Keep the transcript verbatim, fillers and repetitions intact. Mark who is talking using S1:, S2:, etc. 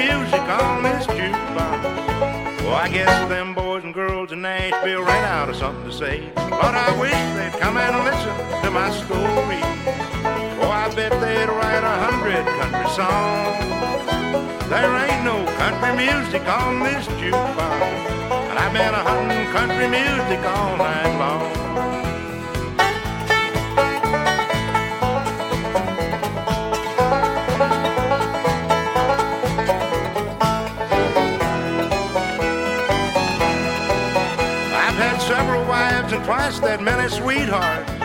S1: music on this jukebox. Well, I guess them boys and girls in Nashville ran out of something to say. But I wish they'd come and listen to my stories. Oh, I bet they'd write a hundred country songs. There ain't no country music on this jukebox, and I've been a hunting country music all night long. I've had several wives and twice that many sweethearts.